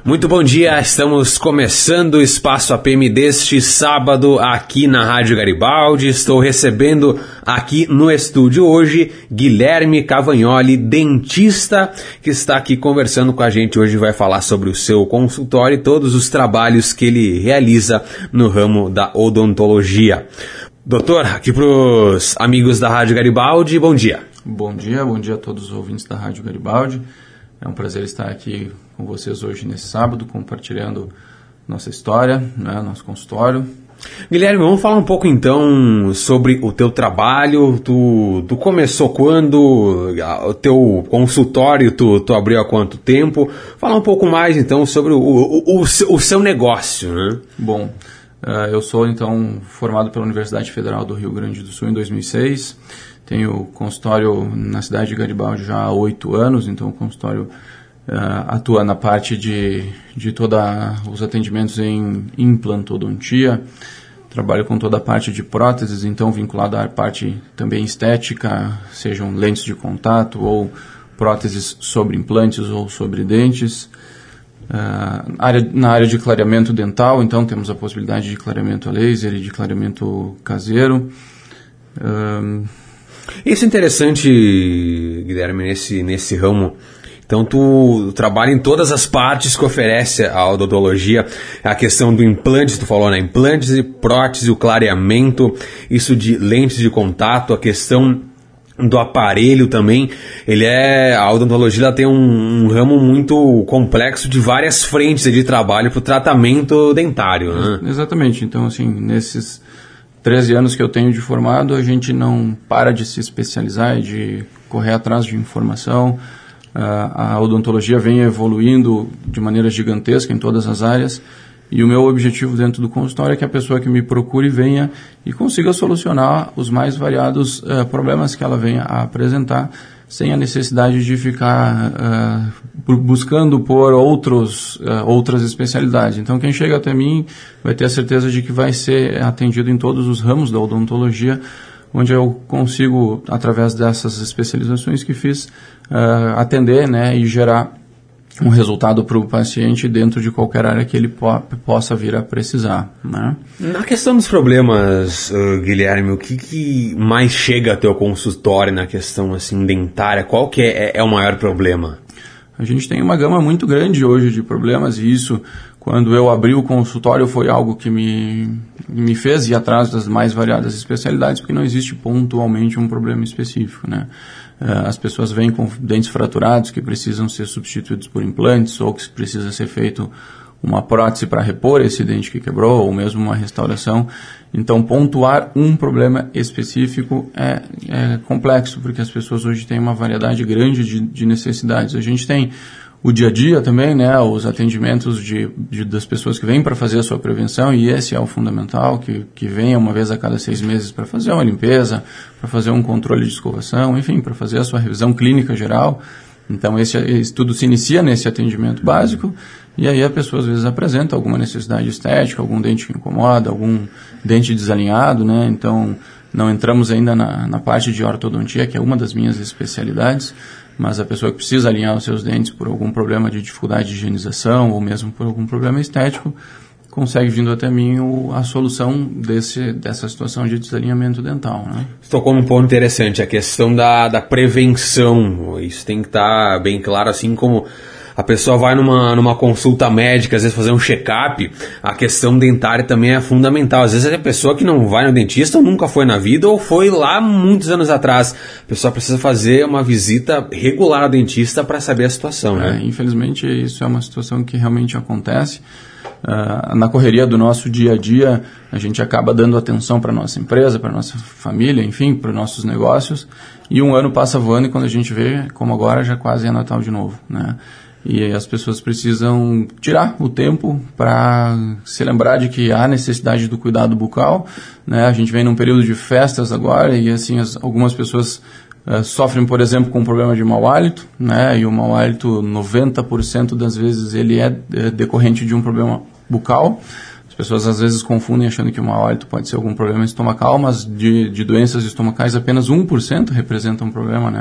Muito bom dia, estamos começando o Espaço APM deste sábado aqui na Rádio Garibaldi. Estou recebendo aqui no estúdio hoje Guilherme Cavagnoli, dentista, que está aqui conversando com a gente hoje, vai falar sobre o seu consultório e todos os trabalhos que ele realiza no ramo da odontologia. Doutor, aqui para os amigos da Rádio Garibaldi, bom dia. Bom dia a todos os ouvintes da Rádio Garibaldi. É um prazer estar aqui com vocês hoje nesse sábado, compartilhando nossa história, né, nosso consultório. Guilherme, vamos falar um pouco então sobre o teu trabalho. Tu começou quando? O teu consultório tu abriu há quanto tempo? Fala um pouco mais então sobre o seu negócio, né? Bom, eu sou então formado pela Universidade Federal do Rio Grande do Sul em 2006. Tenho consultório na cidade de Garibaldi já há 8 anos, então o consultório atua na parte de todos os atendimentos em implantodontia. Trabalho com toda a parte de próteses, então vinculado à parte também estética, sejam lentes de contato ou próteses sobre implantes ou sobre dentes. Na área de clareamento dental, então temos a possibilidade de clareamento a laser e de clareamento caseiro. Isso é interessante, Guilherme, nesse ramo. Então, tu trabalha em todas as partes que oferece a odontologia. A questão do implante, tu falou, né? Implantes e prótese, o clareamento, isso de lentes de contato, a questão do aparelho também. A odontologia ela tem um ramo muito complexo de várias frentes de trabalho para o tratamento dentário, né? Exatamente. Então, assim, nesses 13 anos que eu tenho de formado, a gente não para de se especializar e de correr atrás de informação. A odontologia vem evoluindo de maneira gigantesca em todas as áreas e o meu objetivo dentro do consultório é que a pessoa que me procure venha e consiga solucionar os mais variados problemas que ela venha a apresentar, sem a necessidade de ficar buscando por outras especialidades. Então, quem chega até mim vai ter a certeza de que vai ser atendido em todos os ramos da odontologia, onde eu consigo, através dessas especializações que fiz, atender, né, e gerar um resultado para o paciente dentro de qualquer área que ele possa vir a precisar, né? Na questão dos problemas, Guilherme, o que mais chega ao teu consultório na questão assim, dentária? Qual que é o maior problema? A gente tem uma gama muito grande hoje de problemas e isso, quando eu abri o consultório, foi algo que me fez ir atrás das mais variadas especialidades, porque não existe pontualmente um problema específico, né? As pessoas vêm com dentes fraturados que precisam ser substituídos por implantes ou que precisa ser feito uma prótese para repor esse dente que quebrou ou mesmo uma restauração. Então, pontuar um problema específico é complexo, porque as pessoas hoje têm uma variedade grande de necessidades. A gente tem o dia a dia também, né, os atendimentos das pessoas que vêm para fazer a sua prevenção, e esse é o fundamental, que venha uma vez a cada 6 meses para fazer uma limpeza, para fazer um controle de escovação, enfim, para fazer a sua revisão clínica geral. Então, esse tudo se inicia nesse atendimento básico, e aí a pessoa às vezes apresenta alguma necessidade estética, algum dente que incomoda, algum dente desalinhado, né? Então, não entramos ainda na parte de ortodontia, que é uma das minhas especialidades, mas a pessoa que precisa alinhar os seus dentes por algum problema de dificuldade de higienização ou mesmo por algum problema estético, consegue vindo até mim a solução dessa situação de desalinhamento dental, né? Tocou um ponto interessante, a questão da prevenção. Isso tem que estar bem claro, assim como a pessoa vai numa consulta médica, às vezes fazer um check-up, a questão dentária também é fundamental. Às vezes é a pessoa que não vai no dentista ou nunca foi na vida ou foi lá muitos anos atrás. A pessoa precisa fazer uma visita regular ao dentista para saber a situação, né? Infelizmente isso é uma situação que realmente acontece. Na correria do nosso dia a dia, a gente acaba dando atenção para a nossa empresa, para a nossa família, enfim, para os nossos negócios, e um ano passa voando e quando a gente vê, como agora, já quase é Natal de novo, né? E as pessoas precisam tirar o tempo para se lembrar de que há necessidade do cuidado bucal, né? A gente vem num período de festas agora e assim algumas pessoas sofrem, por exemplo, com um problema de mau hálito, né? E o mau hálito, 90% das vezes, ele é decorrente de um problema bucal. As pessoas às vezes confundem achando que o mau hálito pode ser algum problema estomacal, mas de doenças estomacais apenas 1% representa um problema, né?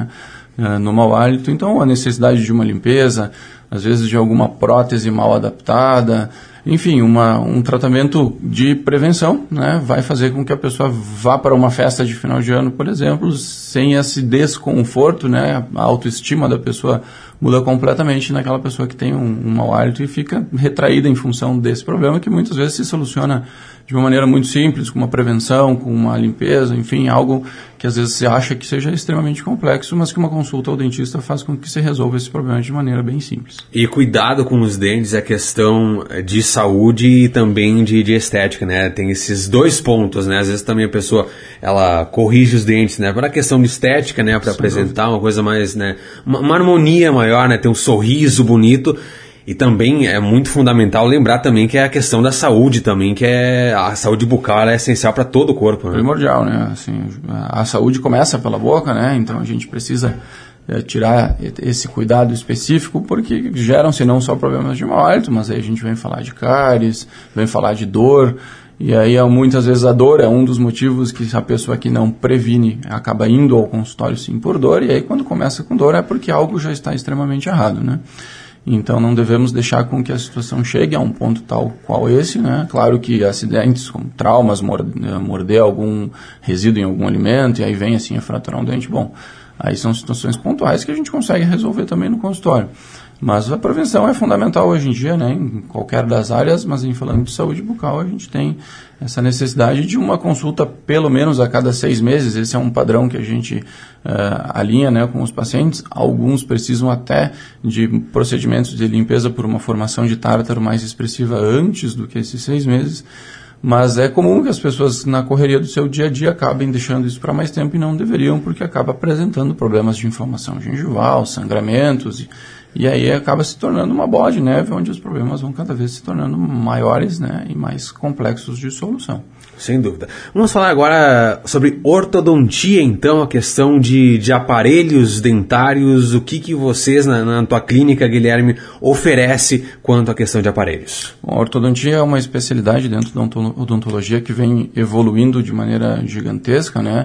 no mau hálito. Então, a necessidade de uma limpeza, às vezes de alguma prótese mal adaptada, enfim, um tratamento de prevenção, né, vai fazer com que a pessoa vá para uma festa de final de ano, por exemplo, sem esse desconforto, né, a autoestima da pessoa muda completamente naquela pessoa que tem um mau hálito e fica retraída em função desse problema, que muitas vezes se soluciona de uma maneira muito simples, com uma prevenção, com uma limpeza, enfim, algo que às vezes se acha que seja extremamente complexo, mas que uma consulta ao dentista faz com que se resolva esse problema de maneira bem simples. E cuidado com os dentes é questão de saúde e também de estética, né? Tem esses dois pontos, né? Às vezes também a pessoa, ela corrige os dentes, né? Para a questão de estética, né? Para apresentar uma coisa mais, né? Uma harmonia maior, né? Ter um sorriso bonito. E também é muito fundamental lembrar também que é a questão da saúde também, que é a saúde bucal, ela é essencial para todo o corpo, né? Primordial, né? Assim, a saúde começa pela boca, né? Então a gente precisa tirar esse cuidado específico, porque geram-se não só problemas de mau hálito, mas aí a gente vem falar de cáries, vem falar de dor, e aí muitas vezes a dor é um dos motivos que a pessoa que não previne acaba indo ao consultório sim por dor, e aí quando começa com dor é porque algo já está extremamente errado, né? Então não devemos deixar com que a situação chegue a um ponto tal qual esse, né? Claro que acidentes como traumas, morder algum resíduo em algum alimento e aí vem assim a fraturar um dente, bom, aí são situações pontuais que a gente consegue resolver também no consultório. Mas a prevenção é fundamental hoje em dia, né, em qualquer das áreas, mas em falando de saúde bucal, a gente tem essa necessidade de uma consulta pelo menos a cada 6 meses. Esse é um padrão que a gente alinha, né, com os pacientes. Alguns precisam até de procedimentos de limpeza por uma formação de tártaro mais expressiva antes do que esses 6 meses. Mas é comum que as pessoas, na correria do seu dia a dia, acabem deixando isso para mais tempo e não deveriam, porque acaba apresentando problemas de inflamação gengival, sangramentos, e aí acaba se tornando uma bola de neve, onde os problemas vão cada vez se tornando maiores, né, e mais complexos de solução. Sem dúvida. Vamos falar agora sobre ortodontia, então, a questão de aparelhos dentários. O que vocês, na tua clínica, Guilherme, oferece quanto à questão de aparelhos? Bom, a ortodontia é uma especialidade dentro da odontologia que vem evoluindo de maneira gigantesca, né?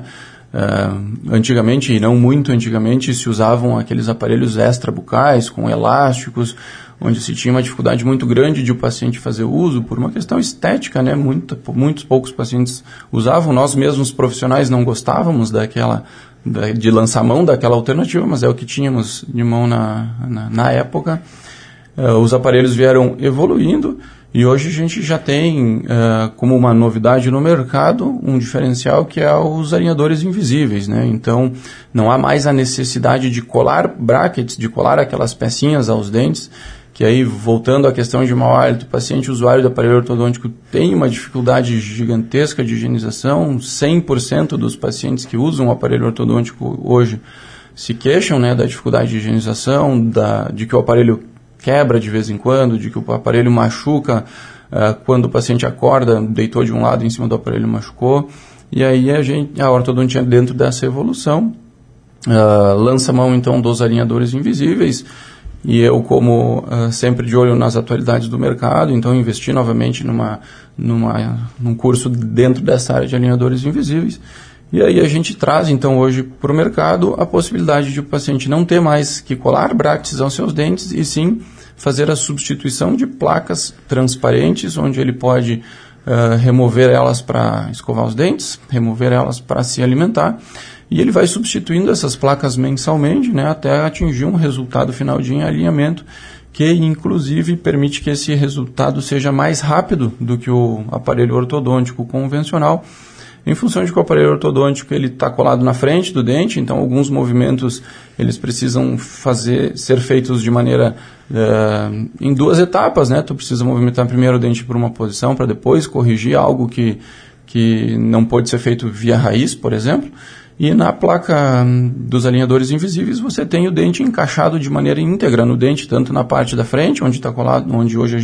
Antigamente, e não muito antigamente, se usavam aqueles aparelhos extrabucais com elásticos, onde se tinha uma dificuldade muito grande de o paciente fazer uso por uma questão estética, né? Muitos poucos pacientes usavam, nós mesmos profissionais não gostávamos de lançar mão daquela alternativa, mas é o que tínhamos de mão na época. Os aparelhos vieram evoluindo e hoje a gente já tem como uma novidade no mercado um diferencial que é os alinhadores invisíveis, né? Então não há mais a necessidade de colar brackets, de colar aquelas pecinhas aos dentes, que aí, voltando à questão de mau hálito, o paciente usuário do aparelho ortodôntico tem uma dificuldade gigantesca de higienização. 100% dos pacientes que usam o aparelho ortodôntico hoje se queixam, né, da dificuldade de higienização, de que o aparelho quebra de vez em quando, de que o aparelho machuca quando o paciente acorda, deitou de um lado em cima do aparelho machucou. E aí a ortodontia, dentro dessa evolução, lança mão então dos alinhadores invisíveis. E eu, como sempre de olho nas atualidades do mercado, então investi novamente num curso dentro dessa área de alinhadores invisíveis. E aí a gente traz então hoje para o mercado a possibilidade de o paciente não ter mais que colar brackets aos seus dentes, e sim fazer a substituição de placas transparentes, onde ele pode remover elas para escovar os dentes, remover elas para se alimentar. E ele vai substituindo essas placas mensalmente, né, até atingir um resultado final de alinhamento, que inclusive permite que esse resultado seja mais rápido do que o aparelho ortodôntico convencional, em função de que o aparelho ortodôntico ele está colado na frente do dente, então alguns movimentos eles precisam ser feitos de maneira em 2 etapas, né? Tu precisa movimentar primeiro o dente por uma posição para depois corrigir algo que não pode ser feito via raiz, por exemplo. E na placa dos alinhadores invisíveis você tem o dente encaixado de maneira íntegra no dente, tanto na parte da frente, onde está colado, onde hoje a gente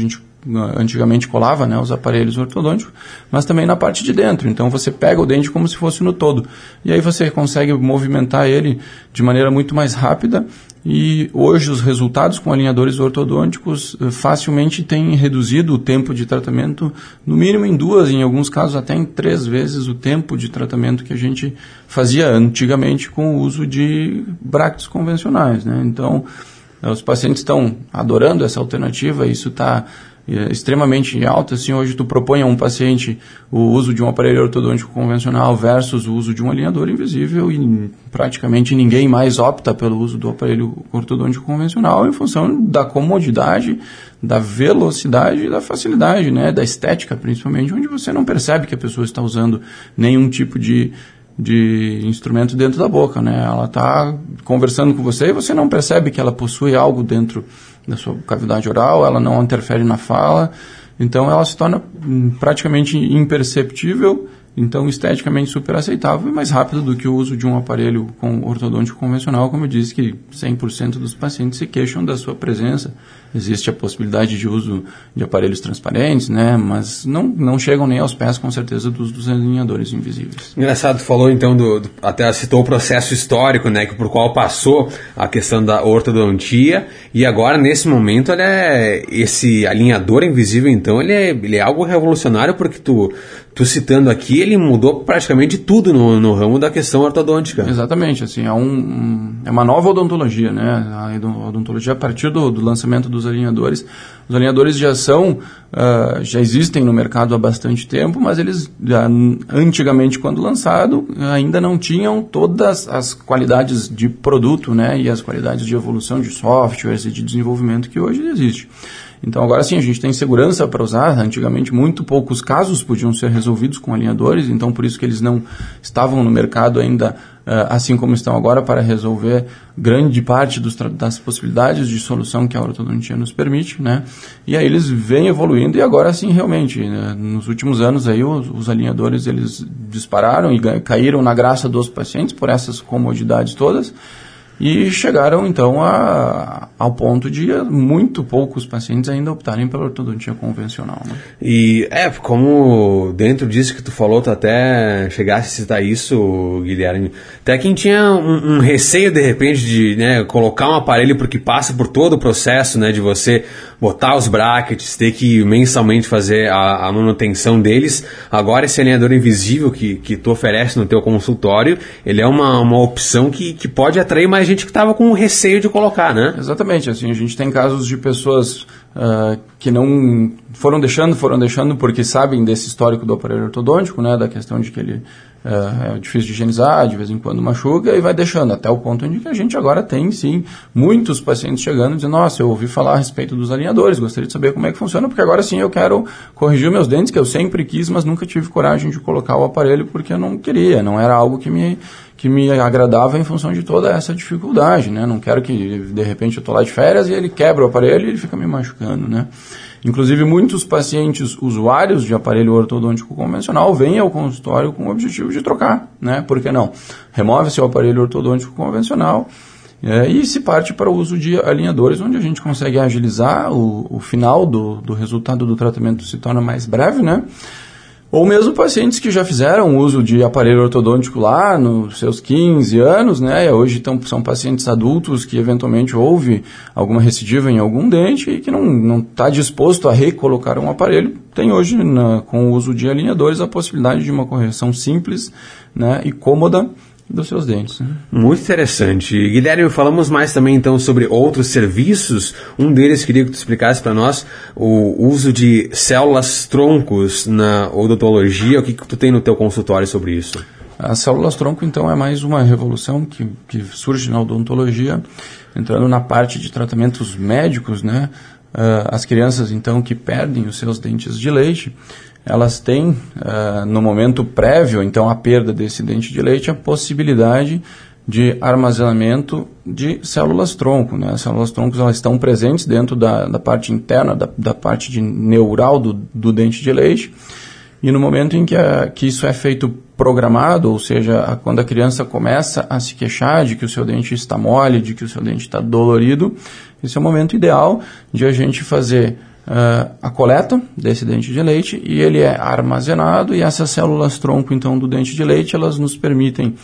antigamente colava, né, os aparelhos ortodônticos, mas também na parte de dentro. Então você pega o dente como se fosse no todo. E aí você consegue movimentar ele de maneira muito mais rápida. E hoje os resultados com alinhadores ortodônticos facilmente têm reduzido o tempo de tratamento, no mínimo em 2, em alguns casos até em 3 vezes o tempo de tratamento que a gente fazia antigamente com o uso de brackets convencionais, né? Então, os pacientes estão adorando essa alternativa, isso está extremamente alto. Assim, hoje tu propõe a um paciente o uso de um aparelho ortodôntico convencional versus o uso de um alinhador invisível e praticamente ninguém mais opta pelo uso do aparelho ortodôntico convencional em função da comodidade, da velocidade e da facilidade, né, da estética principalmente, onde você não percebe que a pessoa está usando nenhum tipo de instrumento dentro da boca, né? Ela está conversando com você e você não percebe que ela possui algo dentro da sua cavidade oral, ela não interfere na fala, então ela se torna praticamente imperceptível, então esteticamente super aceitável e mais rápido do que o uso de um aparelho ortodôntico convencional. Como eu disse, que 100% dos pacientes se queixam da sua presença. Existe a possibilidade de uso de aparelhos transparentes, né? Mas não chegam nem aos pés, com certeza, dos alinhadores invisíveis. Engraçado, tu falou então, até citou o processo histórico, né, por qual passou a questão da ortodontia, e agora, nesse momento, esse alinhador invisível, então, ele é algo revolucionário, porque tu citando aqui, ele mudou praticamente tudo no ramo da questão ortodôntica. Exatamente, assim, é uma nova odontologia, né? A odontologia, a partir do lançamento dos alinhadores. Os alinhadores já existem no mercado há bastante tempo, mas eles, antigamente, quando lançado, ainda não tinham todas as qualidades de produto, né? E as qualidades de evolução de softwares e de desenvolvimento que hoje existe. Então, agora sim, a gente tem segurança para usar. Antigamente, muito poucos casos podiam ser resolvidos com alinhadores, então por isso que eles não estavam no mercado ainda, assim como estão agora, para resolver grande parte das possibilidades de solução que a ortodontia nos permite, né? E aí eles vêm evoluindo e agora sim, realmente, né, nos últimos anos aí os alinhadores eles dispararam e caíram na graça dos pacientes por essas comodidades todas. E chegaram, então, ao ponto de muito poucos pacientes ainda optarem pela ortodontia convencional, né? E, como dentro disso que tu falou, tu até chegasse a citar isso, Guilherme, até quem tinha um receio, de repente, de, né, colocar um aparelho porque passa por todo o processo, né, de você botar os brackets, ter que mensalmente fazer a manutenção deles. Agora, esse alinhador invisível que tu oferece no teu consultório, ele é uma opção que pode atrair mais gente que estava com receio de colocar, né? Exatamente, assim, a gente tem casos de pessoas que não foram deixando porque sabem desse histórico do aparelho ortodôntico, né, da questão de que ele é difícil de higienizar, de vez em quando machuca, e vai deixando, até o ponto em que a gente agora tem, sim, muitos pacientes chegando dizendo, nossa, eu ouvi falar a respeito dos alinhadores, gostaria de saber como é que funciona, porque agora sim eu quero corrigir meus dentes, que eu sempre quis, mas nunca tive coragem de colocar o aparelho porque eu não queria, não era algo que me agradava em função de toda essa dificuldade, né? Não quero que, de repente, eu estou lá de férias e ele quebra o aparelho e ele fica me machucando, né? Inclusive, muitos pacientes usuários de aparelho ortodôntico convencional vêm ao consultório com o objetivo de trocar, né? Por que não? Remove seu aparelho ortodôntico convencional e se parte para o uso de alinhadores, onde a gente consegue agilizar o final do resultado do tratamento, se torna mais breve, né? Ou mesmo pacientes que já fizeram uso de aparelho ortodôntico lá nos seus 15 anos, né? Hoje são pacientes adultos que eventualmente houve alguma recidiva em algum dente e que não está disposto a recolocar um aparelho. Tem hoje, com o uso de alinhadores, a possibilidade de uma correção simples, né, e cômoda dos seus dentes, né? Muito interessante. Guilherme, falamos mais também então sobre outros serviços. Um deles queria que tu explicasse para nós o uso de células-troncos na odontologia. O que tu tem no teu consultório sobre isso? As células-tronco, então, é mais uma revolução que surge na odontologia, entrando na parte de tratamentos médicos, né? As crianças, então, que perdem os seus dentes de leite, elas têm, no momento prévio, então, à perda desse dente de leite, a possibilidade de armazenamento de células-tronco, né? As células-troncos, elas estão presentes dentro da parte interna, da parte neural do dente de leite, e no momento em que isso é feito programado, ou seja, quando a criança começa a se queixar de que o seu dente está mole, de que o seu dente está dolorido, esse é o momento ideal de a gente fazer a coleta desse dente de leite e ele é armazenado, e essas células-tronco, então, do dente de leite, elas nos permitem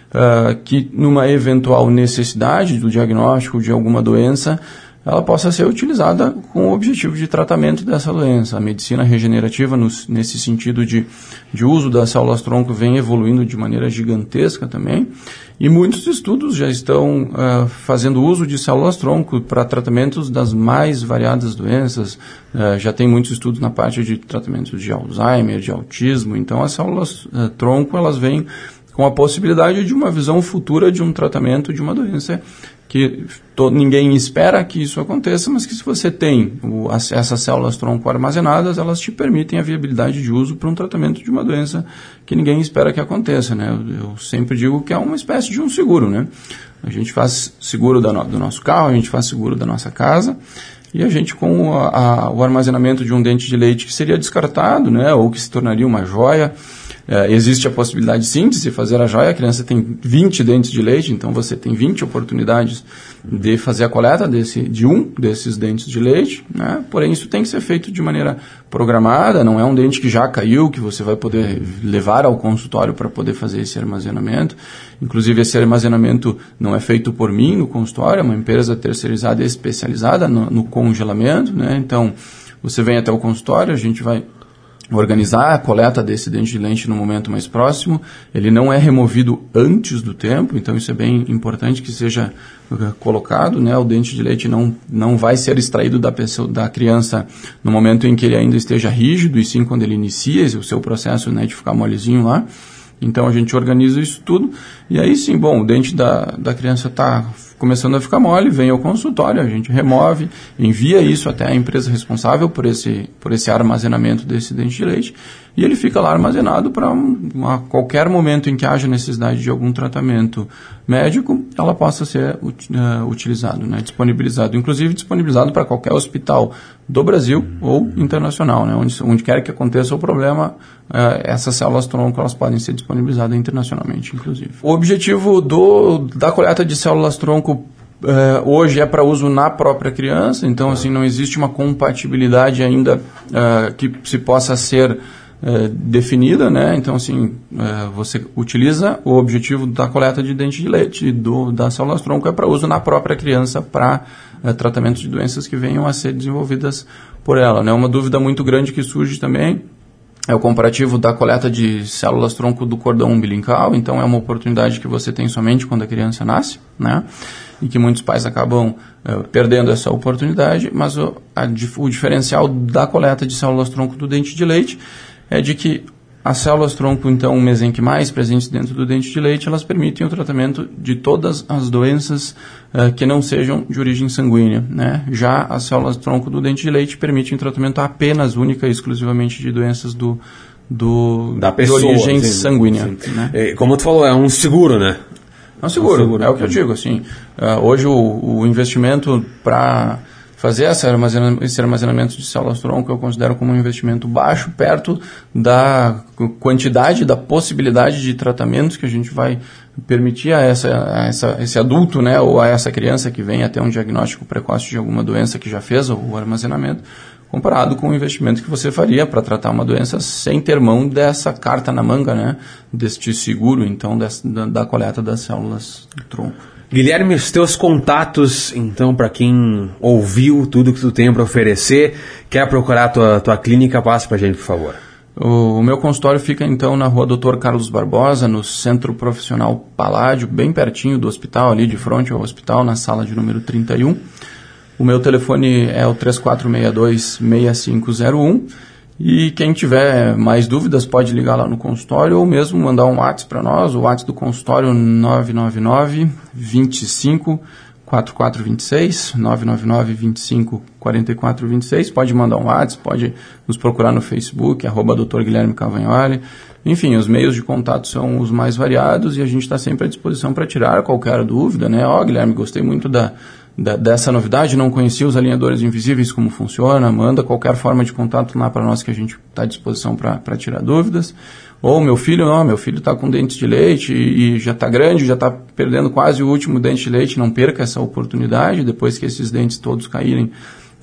que, numa eventual necessidade do diagnóstico de alguma doença, ela possa ser utilizada com o objetivo de tratamento dessa doença. A medicina regenerativa, nesse sentido de uso das células-tronco, vem evoluindo de maneira gigantesca também, e muitos estudos já estão fazendo uso de células-tronco para tratamentos das mais variadas doenças. Já tem muitos estudos na parte de tratamentos de Alzheimer, de autismo. Então, as células-tronco, elas vêm com a possibilidade de uma visão futura de um tratamento de uma doença que ninguém espera que isso aconteça, mas que, se você tem essas células-tronco armazenadas, elas te permitem a viabilidade de uso para um tratamento de uma doença que ninguém espera que aconteça, né? Eu sempre digo que é uma espécie de um seguro, né? A gente faz seguro do nosso carro, a gente faz seguro da nossa casa, e a gente, com o armazenamento de um dente de leite que seria descartado, né, ou que se tornaria uma joia, existe a possibilidade, sim, de se fazer a joia. A criança tem 20 dentes de leite, então você tem 20 oportunidades de fazer a coleta de um desses dentes de leite, né? Porém, isso tem que ser feito de maneira programada, não é um dente que já caiu, que você vai poder levar ao consultório para poder fazer esse armazenamento. Inclusive, esse armazenamento não é feito por mim no consultório, é uma empresa terceirizada e especializada no congelamento, né? Então, você vem até o consultório, a gente vai organizar a coleta desse dente de leite no momento mais próximo. Ele não é removido antes do tempo, então isso é bem importante que seja colocado, né? O dente de leite não vai ser extraído da criança no momento em que ele ainda esteja rígido, e sim quando ele inicia o seu processo, né, de ficar molezinho lá. Então a gente organiza isso tudo, e aí sim, bom, o dente da criança está começando a ficar mole, vem ao consultório, a gente remove, envia isso até a empresa responsável por esse armazenamento desse dente de leite, e ele fica lá armazenado para qualquer momento em que haja necessidade de algum tratamento médico, ela possa ser utilizado, né, disponibilizado, inclusive disponibilizado para qualquer hospital do Brasil ou internacional, né, onde quer que aconteça o problema, essas células-tronco, elas podem ser disponibilizadas internacionalmente, inclusive. O objetivo da coleta de células-tronco hoje é para uso na própria criança, então assim, não existe uma compatibilidade ainda que se possa ser definida, né? Então assim, você utiliza o objetivo da coleta de dente de leite das células-tronco é para uso na própria criança para tratamento de doenças que venham a ser desenvolvidas por ela, né? Uma dúvida muito grande que surge também é o comparativo da coleta de células-tronco do cordão umbilical. Então, é uma oportunidade que você tem somente quando a criança nasce, né? E que muitos pais acabam perdendo essa oportunidade, mas o diferencial da coleta de células-tronco do dente de leite é de que as células-tronco, então, mesenquimais presentes dentro do dente de leite, elas permitem o tratamento de todas as doenças que não sejam de origem sanguínea, né? Já as células-tronco do dente de leite permitem o tratamento apenas, única e exclusivamente de doenças da pessoa, de origem sanguínea. Né? Como tu falou, é um seguro, né? É um seguro, é o que eu digo. Assim, hoje o investimento para fazer esse armazenamento de células-tronco eu considero como um investimento baixo, perto da quantidade, da possibilidade de tratamentos que a gente vai permitir a esse adulto, né, ou a essa criança que vem até um diagnóstico precoce de alguma doença que já fez o armazenamento, comparado com o investimento que você faria para tratar uma doença sem ter mão dessa carta na manga, né, deste seguro, então, da coleta das células-tronco. Guilherme, os teus contatos, então, para quem ouviu tudo que tu tem para oferecer, quer procurar a tua clínica, passa para a gente, por favor. O meu consultório fica, então, na rua Dr. Carlos Barbosa, no Centro Profissional Paládio, bem pertinho do hospital, ali de frente ao hospital, na sala de número 31. O meu telefone é o 3462-6501. E quem tiver mais dúvidas pode ligar lá no consultório ou mesmo mandar um WhatsApp para nós. O WhatsApp do consultório 999-25-4426, 999-25-4426. Pode mandar um WhatsApp, pode nos procurar no Facebook, @Dr. Guilherme Cavagnoli. Enfim, os meios de contato são os mais variados e a gente está sempre à disposição para tirar qualquer dúvida, né? Guilherme, gostei muito dessa novidade, não conhecia os alinhadores invisíveis, como funciona, manda qualquer forma de contato lá para nós que a gente está à disposição para tirar dúvidas. Ou meu filho está com dentes de leite e já está grande, já está perdendo quase o último dente de leite, não perca essa oportunidade, depois que esses dentes todos caírem,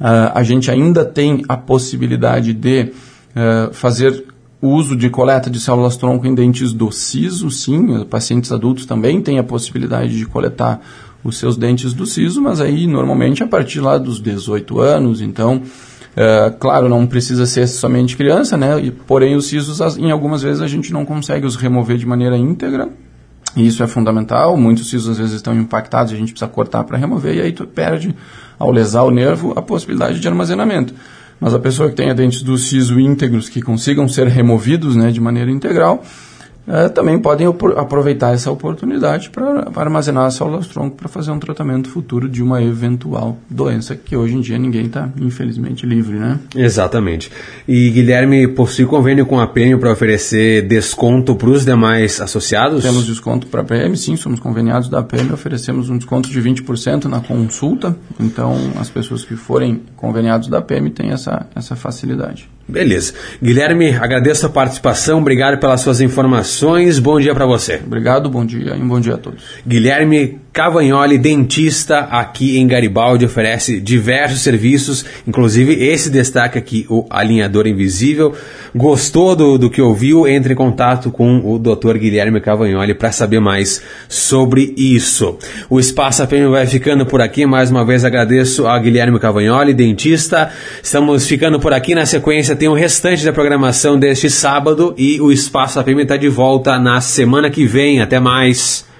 A gente ainda tem a possibilidade de fazer o uso de coleta de células-tronco em dentes do siso, sim, pacientes adultos também têm a possibilidade de coletar os seus dentes do siso, mas aí normalmente a partir lá dos 18 anos, então, claro, não precisa ser somente criança, né? Porém os sisos, em algumas vezes a gente não consegue os remover de maneira íntegra, e isso é fundamental, muitos sisos às vezes estão impactados, a gente precisa cortar para remover, e aí tu perde, ao lesar o nervo, a possibilidade de armazenamento. Mas a pessoa que tenha dentes do siso íntegros que consigam ser removidos, né, de maneira integral, também podem aproveitar essa oportunidade para armazenar as células-tronco para fazer um tratamento futuro de uma eventual doença que hoje em dia ninguém está, infelizmente, livre, né? Exatamente. E Guilherme possui convênio com a PM para oferecer desconto para os demais associados? Temos desconto para a PM, sim, somos conveniados da PM, oferecemos um desconto de 20% na consulta, então as pessoas que forem conveniados da PM têm essa facilidade. Beleza. Guilherme, agradeço a participação, obrigado pelas suas informações, bom dia para você. Obrigado, bom dia e um bom dia a todos. Guilherme Cavagnoli, dentista aqui em Garibaldi, oferece diversos serviços, inclusive esse destaque aqui, o alinhador invisível. Gostou do que ouviu? Entre em contato com o Dr. Guilherme Cavagnoli para saber mais sobre isso. O Espaço APM vai ficando por aqui, mais uma vez agradeço a Guilherme Cavagnoli, dentista. Estamos ficando por aqui, na sequência tem o restante da programação deste sábado e o Espaço APM está de volta na semana que vem. Até mais!